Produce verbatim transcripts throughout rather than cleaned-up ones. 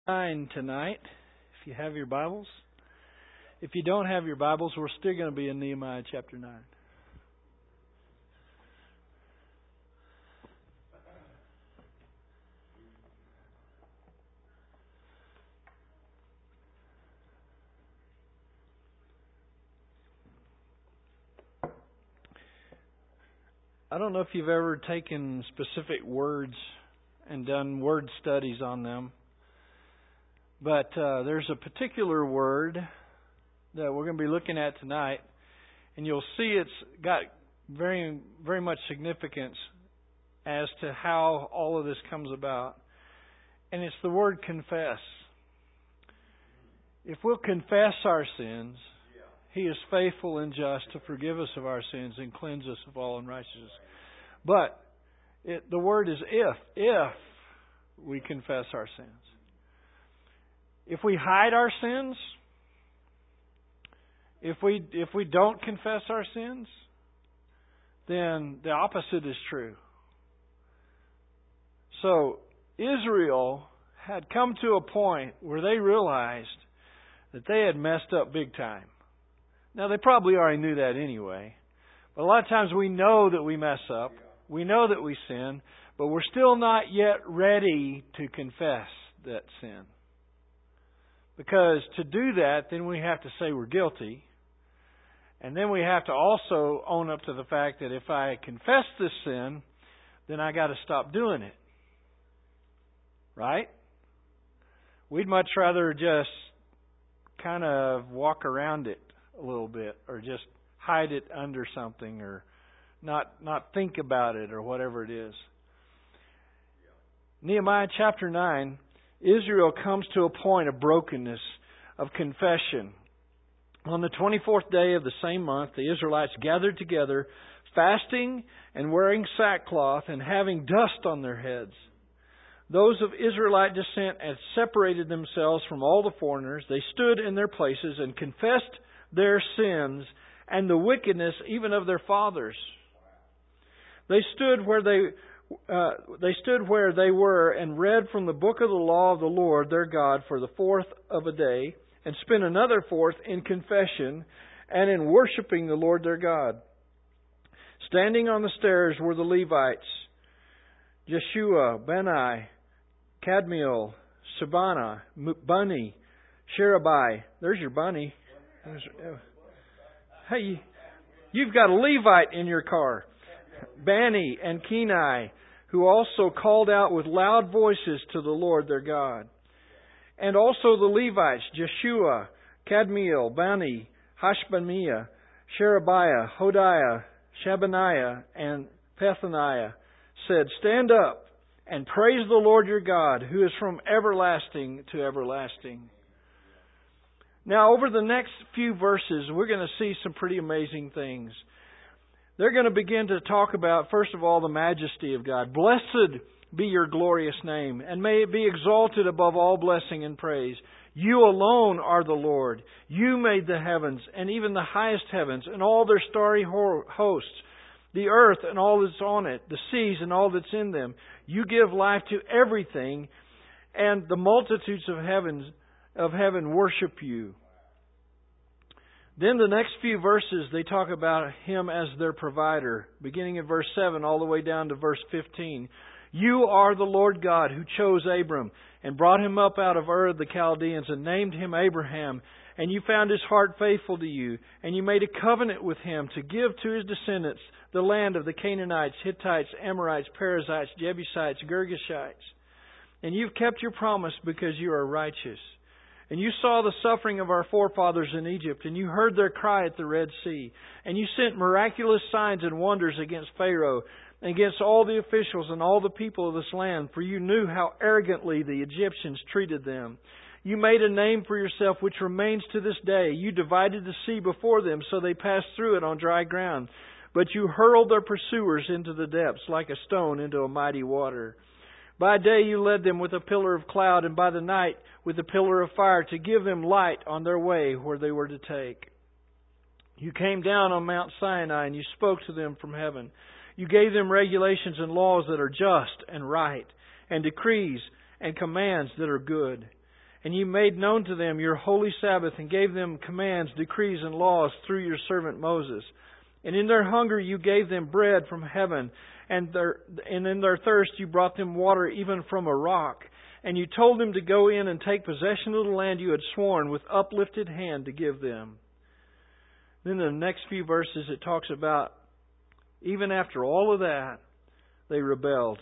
nine tonight, if you have your Bibles. If you don't have your Bibles, we're still going to be in Nehemiah chapter nine. I don't know if you've ever taken specific words and done word studies on them, but uh, there's a particular word that we're going to be looking at tonight, and you'll see it's got very, very much significance as to how all of this comes about. And it's the word confess. If we'll confess our sins, He is faithful and just to forgive us of our sins and cleanse us of all unrighteousness. But it, the word is if, if we confess our sins. If we hide our sins, if we if we don't confess our sins, then the opposite is true. So Israel had come to a point where they realized that they had messed up big time. Now, they probably already knew that anyway. But a lot of times we know that we mess up. We know that we sin. But we're still not yet ready to confess that sin. Because to do that, then we have to say we're guilty. And then we have to also own up to the fact that if I confess this sin, then I got to stop doing it. Right? We'd much rather just kind of walk around it a little bit, or just hide it under something, or not not think about it, or whatever it is. Nehemiah chapter nine, Israel comes to a point of brokenness, of confession. On the twenty-fourth day of the same month, the Israelites gathered together, fasting and wearing sackcloth and having dust on their heads. Those of Israelite descent had separated themselves from all the foreigners. They stood in their places and confessed their sins and the wickedness even of their fathers. They stood where they uh, they stood where they were and read from the book of the law of the Lord their God for the fourth of a day, and spent another fourth in confession and in worshiping the Lord their God. Standing on the stairs were the Levites, Jeshua, Bani, Kadmiel, Sabana, Bunni, Sherebai. There's your bunny. Hey, you've got a Levite in your car. Bani and Kenai, who also called out with loud voices to the Lord their God. And also the Levites, Jeshua, Kadmiel, Bani, Hashbaniah, Sherebiah, Hodiah, Shabaniah, and Pethaniah, said, "Stand up and praise the Lord your God, who is from everlasting to everlasting." Now, over the next few verses, we're going to see some pretty amazing things. They're going to begin to talk about, first of all, the majesty of God. Blessed be your glorious name, and may it be exalted above all blessing and praise. You alone are the Lord. You made the heavens, and even the highest heavens, and all their starry hosts, the earth and all that's on it, the seas and all that's in them. You give life to everything, and the multitudes of heavens of heaven worship you. Then the next few verses, they talk about Him as their provider, beginning in verse seven all the way down to verse fifteen. You are the Lord God who chose Abram and brought him up out of Ur of the Chaldeans and named him Abraham. And you found his heart faithful to you, and you made a covenant with him to give to his descendants the land of the Canaanites, Hittites, Amorites, Perizzites, Jebusites, Girgashites. And you've kept your promise because you are righteous. And you saw the suffering of our forefathers in Egypt, and you heard their cry at the Red Sea. And you sent miraculous signs and wonders against Pharaoh, and against all the officials and all the people of this land, for you knew how arrogantly the Egyptians treated them. You made a name for yourself which remains to this day. You divided the sea before them, so they passed through it on dry ground. But you hurled their pursuers into the depths, like a stone into a mighty water. By day you led them with a pillar of cloud, and by the night with a pillar of fire, to give them light on their way where they were to take. You came down on Mount Sinai, and you spoke to them from heaven. You gave them regulations and laws that are just and right, and decrees and commands that are good. And you made known to them your holy Sabbath, and gave them commands, decrees, and laws through your servant Moses. And in their hunger you gave them bread from heaven, and, their, and in their thirst you brought them water even from a rock. And you told them to go in and take possession of the land you had sworn with uplifted hand to give them. Then in the next few verses it talks about, even after all of that, they rebelled.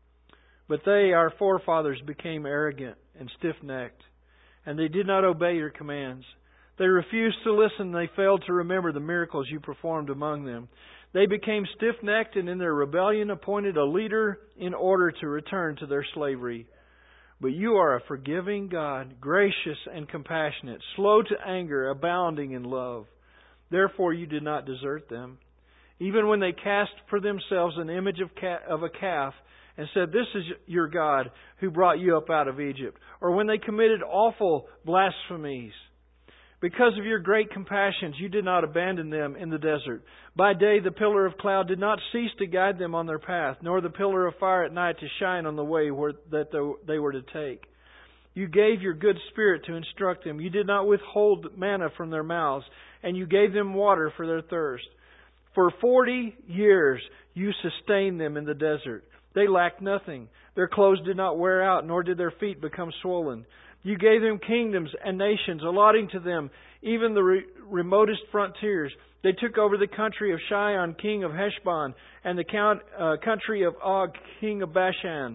But they, our forefathers, became arrogant and stiff-necked, and they did not obey your commands. They refused to listen, and they failed to remember the miracles you performed among them. They became stiff-necked, and in their rebellion appointed a leader in order to return to their slavery. But you are a forgiving God, gracious and compassionate, slow to anger, abounding in love. Therefore you did not desert them. Even when they cast for themselves an image of, ca- of a calf, and said, "This is your God who brought you up out of Egypt." Or when they committed awful blasphemies. Because of your great compassions, you did not abandon them in the desert. By day the pillar of cloud did not cease to guide them on their path, nor the pillar of fire at night to shine on the way where, that they were to take. You gave your good Spirit to instruct them. You did not withhold manna from their mouths, and you gave them water for their thirst. For forty years you sustained them in the desert. They lacked nothing. Their clothes did not wear out, nor did their feet become swollen. You gave them kingdoms and nations, allotting to them even the re- remotest frontiers. They took over the country of Sihon, king of Heshbon, and the count, uh, country of Og, king of Bashan.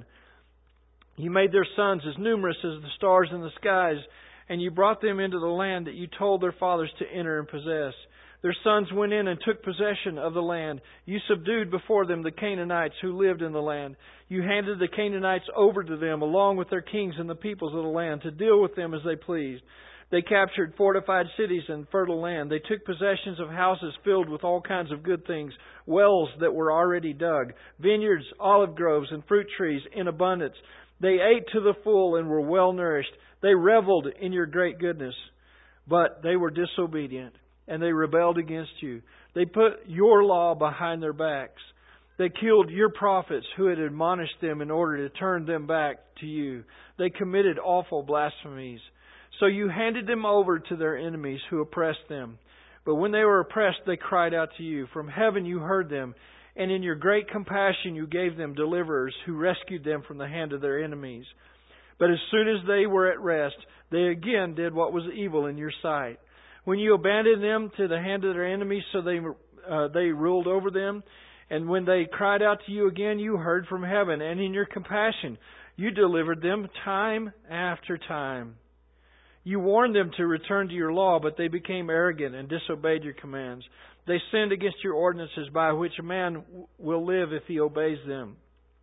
You made their sons as numerous as the stars in the skies, and you brought them into the land that you told their fathers to enter and possess. Their sons went in and took possession of the land. You subdued before them the Canaanites who lived in the land. You handed the Canaanites over to them, along with their kings and the peoples of the land, to deal with them as they pleased. They captured fortified cities and fertile land. They took possessions of houses filled with all kinds of good things, wells that were already dug, vineyards, olive groves, and fruit trees in abundance. They ate to the full and were well nourished. They reveled in your great goodness. But they were disobedient, and they rebelled against you. They put your law behind their backs. They killed your prophets who had admonished them in order to turn them back to you. They committed awful blasphemies. So you handed them over to their enemies who oppressed them. But when they were oppressed, they cried out to you. From heaven you heard them, and in your great compassion you gave them deliverers who rescued them from the hand of their enemies. But as soon as they were at rest, they again did what was evil in your sight. When you abandoned them to the hand of their enemies, so they uh, they ruled over them, and when they cried out to you again, you heard from heaven, and in your compassion you delivered them time after time. You warned them to return to your law, but they became arrogant and disobeyed your commands. They sinned against your ordinances, by which a man will live if he obeys them.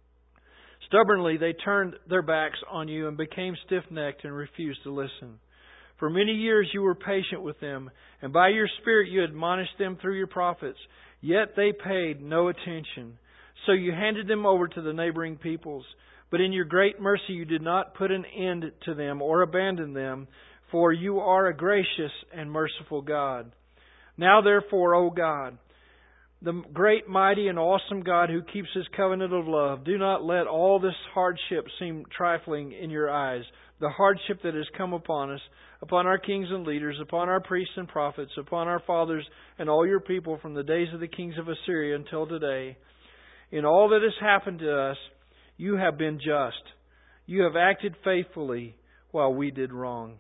Stubbornly they turned their backs on you and became stiff-necked and refused to listen. For many years you were patient with them, and by your Spirit you admonished them through your prophets. Yet they paid no attention. So you handed them over to the neighboring peoples. But in your great mercy you did not put an end to them or abandon them, for you are a gracious and merciful God. Now therefore, O God, the great, mighty, and awesome God who keeps His covenant of love, do not let all this hardship seem trifling in your eyes. The hardship that has come upon us, upon our kings and leaders, upon our priests and prophets, upon our fathers and all your people from the days of the kings of Assyria until today. In all that has happened to us, you have been just. You have acted faithfully while we did wrong.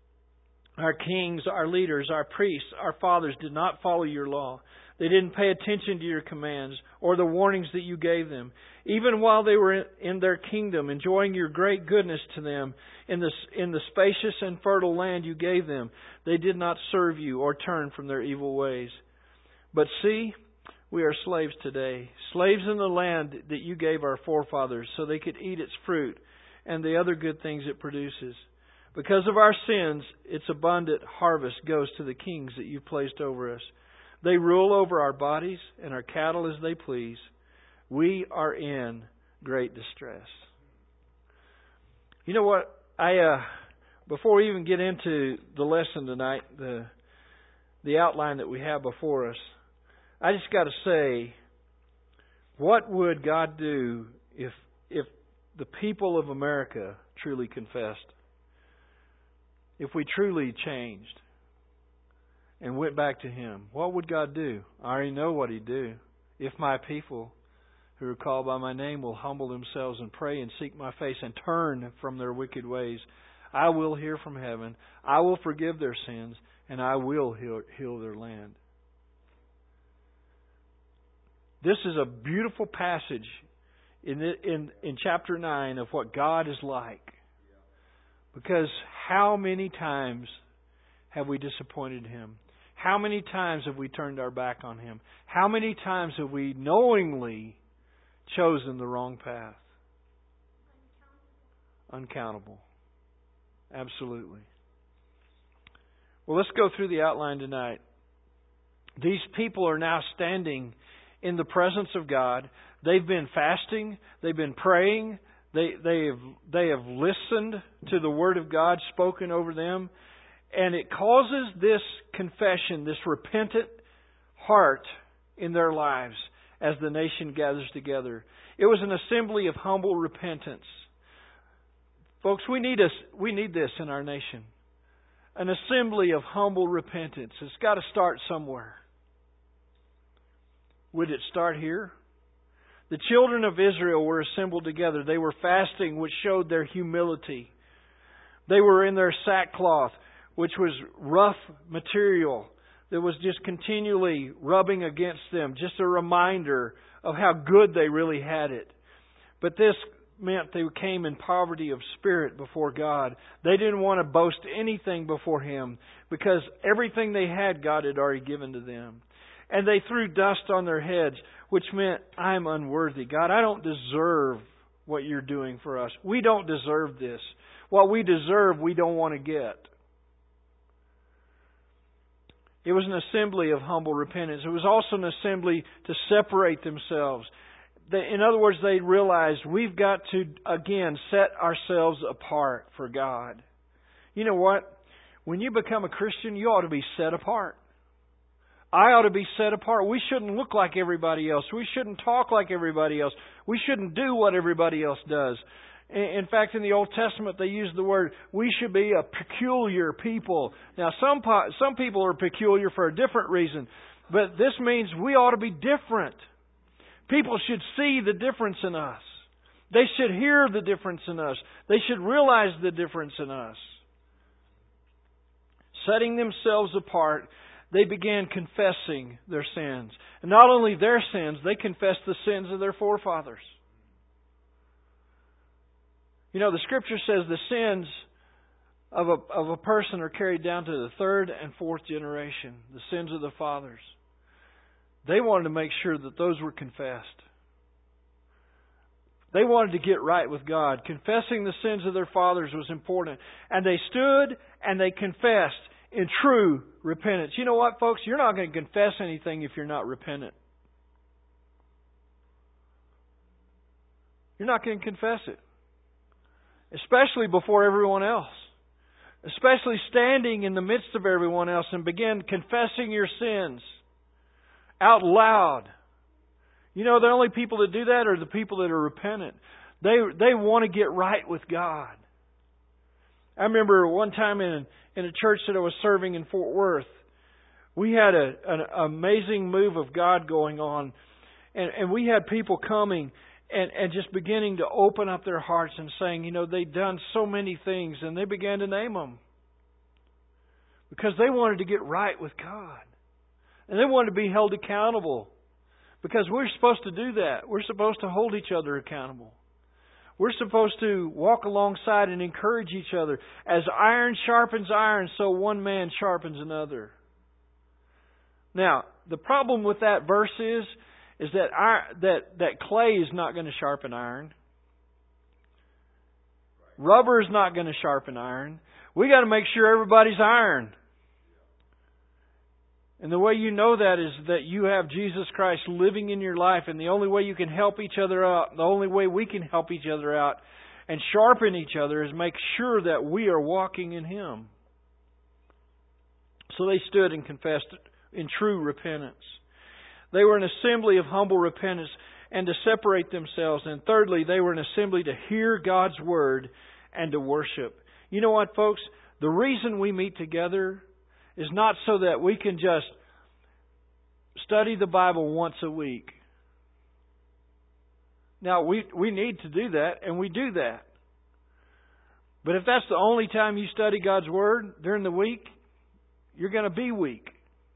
Our kings, our leaders, our priests, our fathers did not follow your law. They didn't pay attention to your commands or the warnings that you gave them. Even while they were in their kingdom, enjoying your great goodness to them in the, in the spacious and fertile land you gave them, they did not serve you or turn from their evil ways. But see, we are slaves today, slaves in the land that you gave our forefathers so they could eat its fruit and the other good things it produces. Because of our sins, its abundant harvest goes to the kings that you've placed over us. They rule over our bodies and our cattle as they please. We are in great distress. You know what? I uh, before we even get into the lesson tonight, the the outline that we have before us, I just got to say, what would God do if if the people of America truly confessed? if we truly changed and went back to Him, what would God do? I already know what He'd do. If my people who are called by my name will humble themselves and pray and seek my face and turn from their wicked ways, I will hear from heaven, I will forgive their sins, and I will heal, heal their land. This is a beautiful passage in, the, in, in chapter nine of what God is like. Because how many times have we disappointed Him? How many times have we turned our back on Him? How many times have we knowingly chosen the wrong path? Uncountable. Absolutely. Well, let's go through the outline tonight. These people are now standing in the presence of God. They've been fasting. They've been praying. They, they have, they have listened to the Word of God spoken over them. And it causes this confession, this repentant heart in their lives as the nation gathers together. It was an assembly of humble repentance. Folks, we need a, we need this in our nation. An assembly of humble repentance. It's got to start somewhere. Would it start here? The children of Israel were assembled together. They were fasting, which showed their humility. They were in their sackcloth, which was rough material that was just continually rubbing against them. Just a reminder of how good they really had it. But this meant they came in poverty of spirit before God. They didn't want to boast anything before Him because everything they had, God had already given to them. And they threw dust on their heads, which meant, I'm unworthy. God, I don't deserve what You're doing for us. We don't deserve this. What we deserve, we don't want to get. It was an assembly of humble repentance. It was also an assembly to separate themselves. In other words, they realized we've got to, again, set ourselves apart for God. You know what? When you become a Christian, you ought to be set apart. I ought to be set apart. We shouldn't look like everybody else. We shouldn't talk like everybody else. We shouldn't do what everybody else does. In fact, in the Old Testament, they use the word, we should be a peculiar people. Now, some some people are peculiar for a different reason, but this means we ought to be different. People should see the difference in us. They should hear the difference in us. They should realize the difference in us. Setting themselves apart, they began confessing their sins. And not only their sins, they confessed the sins of their forefathers. You know, the Scripture says the sins of a, of a person are carried down to the third and fourth generation. The sins of the fathers. They wanted to make sure that those were confessed. They wanted to get right with God. Confessing the sins of their fathers was important. And they stood and they confessed in true repentance. You know what, folks? You're not going to confess anything if you're not repentant. You're not going to confess it. Especially before everyone else. Especially standing in the midst of everyone else and begin confessing your sins out loud. You know, the only people that do that are the people that are repentant. They they want to get right with God. I remember one time in in a church that I was serving in Fort Worth, we had a, an amazing move of God going on, and, and we had people coming and, and just beginning to open up their hearts and saying, you know, they'd done so many things, and they began to name them because they wanted to get right with God, and they wanted to be held accountable because we're supposed to do that. We're supposed to hold each other accountable. We're supposed to walk alongside and encourage each other. As iron sharpens iron, so one man sharpens another. Now, the problem with that verse is, is that iron, that, that clay is not going to sharpen iron. Rubber is not going to sharpen iron. We got to make sure everybody's iron. And the way you know that is that you have Jesus Christ living in your life, and the only way you can help each other out, the only way we can help each other out and sharpen each other is make sure that we are walking in Him. So they stood and confessed in true repentance. They were an assembly of humble repentance and to separate themselves. And thirdly, they were an assembly to hear God's Word and to worship. You know what, folks? The reason we meet together is not so that we can just study the Bible once a week. Now, we, we need to do that, and we do that. But if that's the only time you study God's Word during the week, you're going to be weak.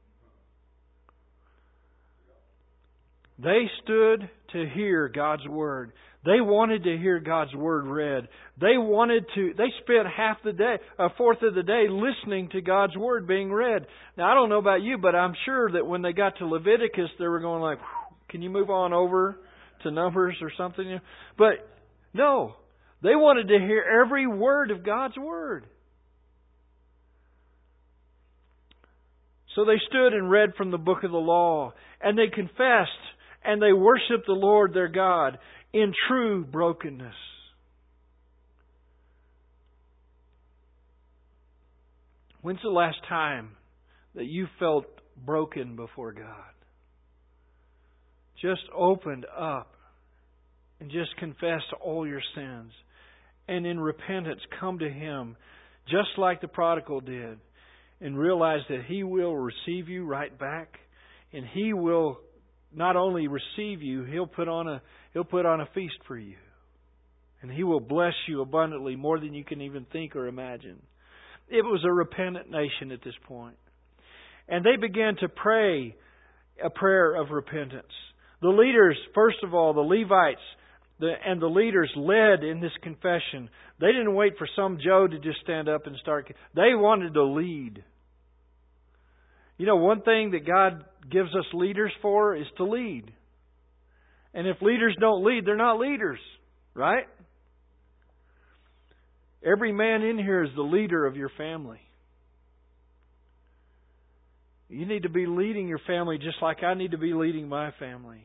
They stood to hear God's Word. They wanted to hear God's Word read. They wanted to, they spent half the day, a fourth of the day listening to God's Word being read. Now, I don't know about you, but I'm sure that when they got to Leviticus, they were going like, can you move on over to Numbers or something? But no, they wanted to hear every word of God's Word. So they stood and read from the book of the law, and they confessed, and they worshiped the Lord their God in true brokenness. When's the last time that you felt broken before God? Just opened up and just confessed all your sins. And in repentance come to Him just like the prodigal did. And realize that He will receive you right back. And He will not only receive you, He'll put on a He'll put on a feast for you. And He will bless you abundantly more than you can even think or imagine. It was a repentant nation at this point. And they began to pray a prayer of repentance. The leaders, first of all, the Levites the, and the leaders led in this confession. They didn't wait for some Joe to just stand up and start. They wanted to lead. You know, one thing that God gives us leaders for is to lead. And if leaders don't lead, they're not leaders, right? Every man in here is the leader of your family. You need to be leading your family just like I need to be leading my family.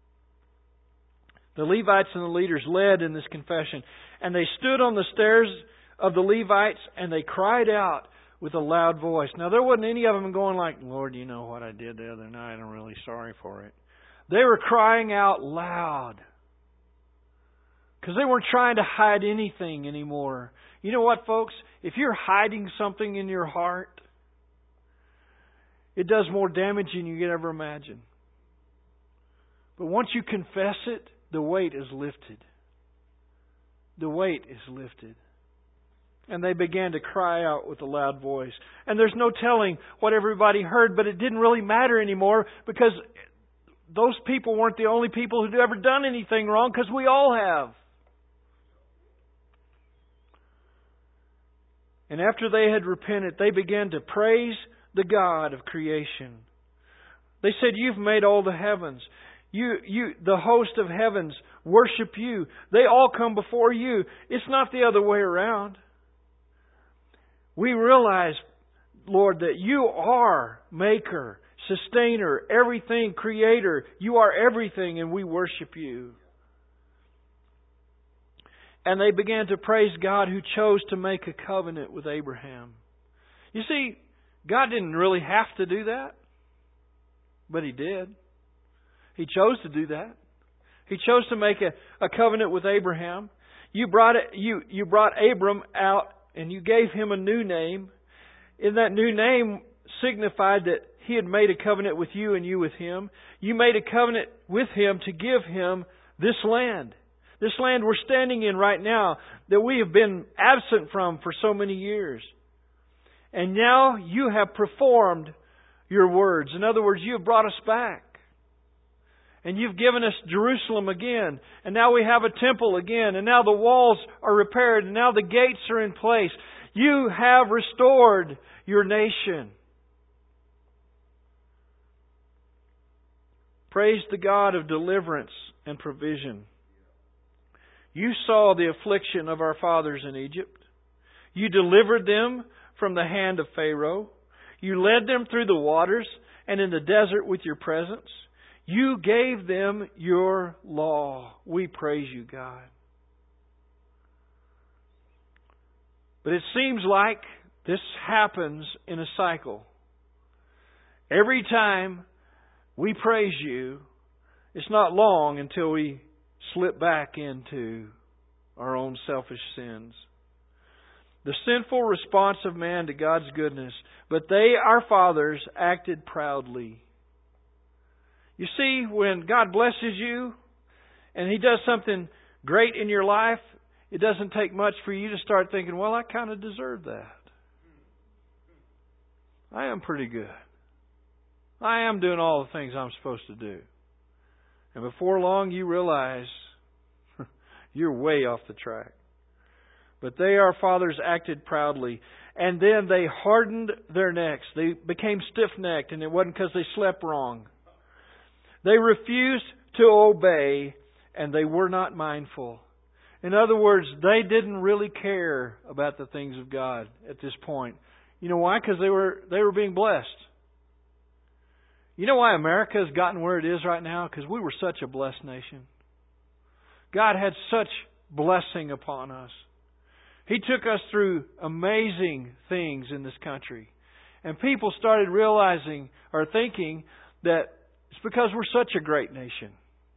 The Levites and the leaders led in this confession. And they stood on the stairs of the Levites and they cried out with a loud voice. Now, there wasn't any of them going like, Lord, you know what I did the other night. I'm really sorry for it. They were crying out loud. Because they weren't trying to hide anything anymore. You know what, folks? If you're hiding something in your heart, it does more damage than you could ever imagine. But once you confess it, the weight is lifted. The weight is lifted. And they began to cry out with a loud voice. And there's no telling what everybody heard, but it didn't really matter anymore because those people weren't the only people who'd ever done anything wrong, because we all have. And after they had repented, they began to praise the God of creation. They said, You've made all the heavens. You, you, the host of heavens worship You. They all come before You. It's not the other way around. We realize, Lord, that You are Maker, Sustainer, everything, Creator. You are everything, and we worship You. And they began to praise God who chose to make a covenant with Abraham. You see, God didn't really have to do that, but He did. He chose to do that. He chose to make a, a covenant with Abraham. You brought it, you, you brought Abram out and you gave him a new name. And that new name signified that He had made a covenant with you and you with him. You made a covenant with him to give him this land. This land we're standing in right now that we have been absent from for so many years. And now You have performed Your words. In other words, You have brought us back. And You've given us Jerusalem again. And now we have a temple again. And now the walls are repaired. And now the gates are in place. You have restored Your nation. Praise the God of deliverance and provision. You saw the affliction of our fathers in Egypt. You delivered them from the hand of Pharaoh. You led them through the waters and in the desert with Your presence. You gave them Your law. We praise You, God. But it seems like this happens in a cycle. Every time we praise You, it's not long until we slip back into our own selfish sins. the sinful response of man to God's goodness. But they, our fathers, acted proudly. You see, when God blesses you and He does something great in your life, it doesn't take much for you to start thinking, well, I kind of deserve that. I am pretty good. I am doing all the things I'm supposed to do. And before long, you realize you're way off the track. But they, our fathers, acted proudly. And then they hardened their necks. They became stiff-necked, and it wasn't because they slept wrong. They refused to obey, and they were not mindful. In other words, they didn't really care about the things of God at this point. You know why? Because they were they were being blessed. You know why America has gotten where it is right now? Because we were such a blessed nation. God had such blessing upon us. He took us through amazing things in this country. And people started realizing or thinking that it's because we're such a great nation.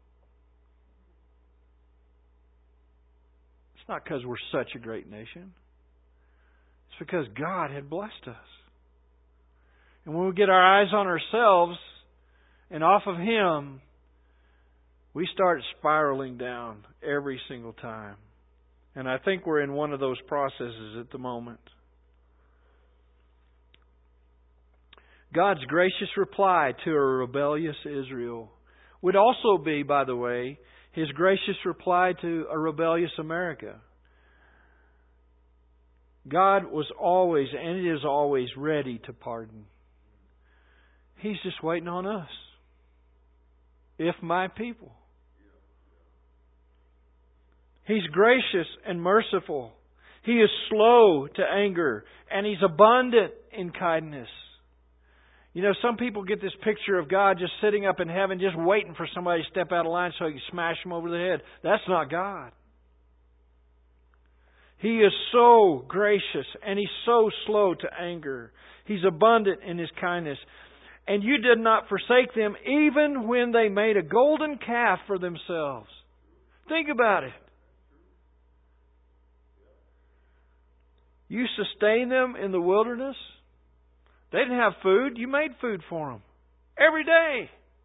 It's not because we're such a great nation. It's because God had blessed us. And when we get our eyes on ourselves and off of Him, we start spiraling down every single time. And I think we're in one of those processes at the moment. God's gracious reply to a rebellious Israel would also be, by the way, His gracious reply to a rebellious America. God was always, and it is always, ready to pardon. He's just waiting on us. If my people. He's gracious and merciful. He is slow to anger, and He's abundant in kindness. You know, some people get this picture of God just sitting up in heaven, just waiting for somebody to step out of line so He can smash them over the head. That's not God. He is so gracious, and He's so slow to anger. He's abundant in His kindness. And you did not forsake them even when they made a golden calf for themselves. Think about it. You sustained them in the wilderness. They didn't have food. You made food for them. Every day.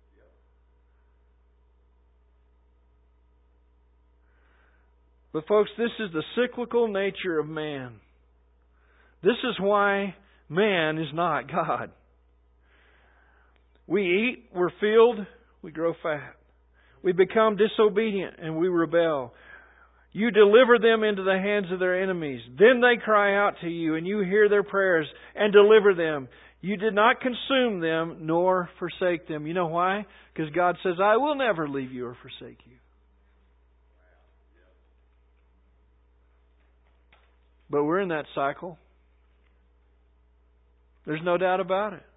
But folks, this is the cyclical nature of man. This is why man is not God. We eat, we're filled, we grow fat. We become disobedient and we rebel. You deliver them into the hands of their enemies. Then they cry out to you, and you hear their prayers and deliver them. You did not consume them nor forsake them. You know why? Because God says, I will never leave you or forsake you. But we're in that cycle. There's no doubt about it.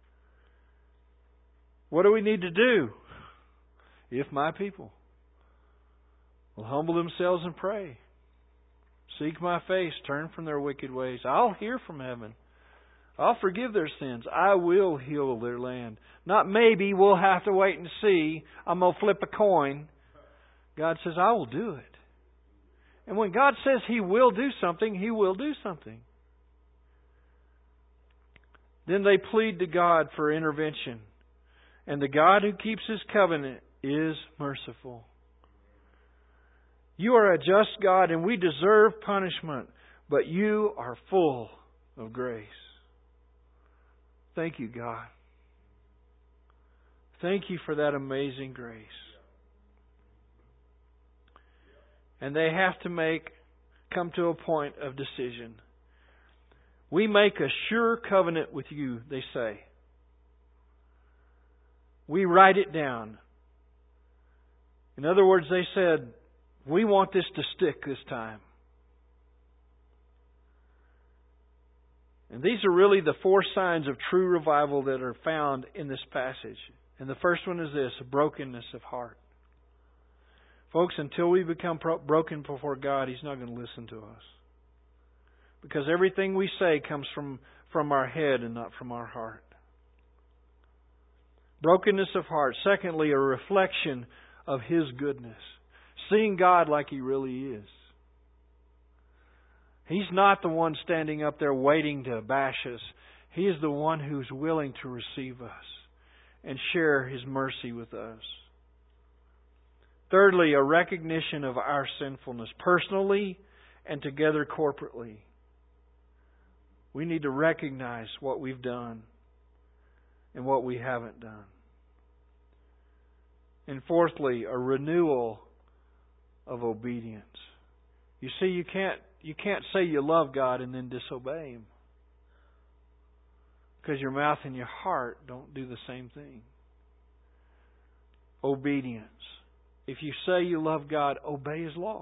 What do we need to do? If my people will humble themselves and pray, seek my face, turn from their wicked ways, I'll hear from heaven. I'll forgive their sins. I will heal their land. Not maybe, we'll have to wait and see. I'm going to flip a coin. God says, I will do it. And when God says He will do something, He will do something. Then they plead to God for intervention. And the God who keeps His covenant is merciful. You are a just God, and we deserve punishment, but you are full of grace. Thank you, God. Thank you for that amazing grace. And they have to make, come to a point of decision. We make a sure covenant with you, they say. We write it down. In other words, they said, we want this to stick this time. And these are really the four signs of true revival that are found in this passage. And the first one is this, a brokenness of heart. Folks, until we become broken before God, He's not going to listen to us. Because everything we say comes from, from our head and not from our heart. Brokenness of heart. Secondly, a reflection of His goodness. Seeing God like He really is. He's not the one standing up there waiting to bash us. He is the one who's willing to receive us and share His mercy with us. Thirdly, a recognition of our sinfulness, personally and together corporately. We need to recognize what we've done and what we haven't done. And fourthly, a renewal of obedience. You see, you can't you can't say you love God and then disobey Him. Because your mouth and your heart don't do the same thing. Obedience. If you say you love God, obey His law.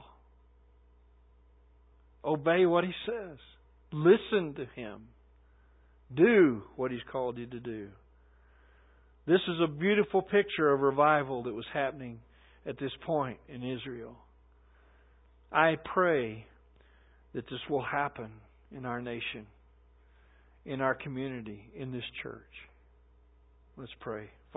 Obey what He says. Listen to Him. Do what He's called you to do. This is a beautiful picture of revival that was happening at this point in Israel. I pray that this will happen in our nation, in our community, in this church. Let's pray.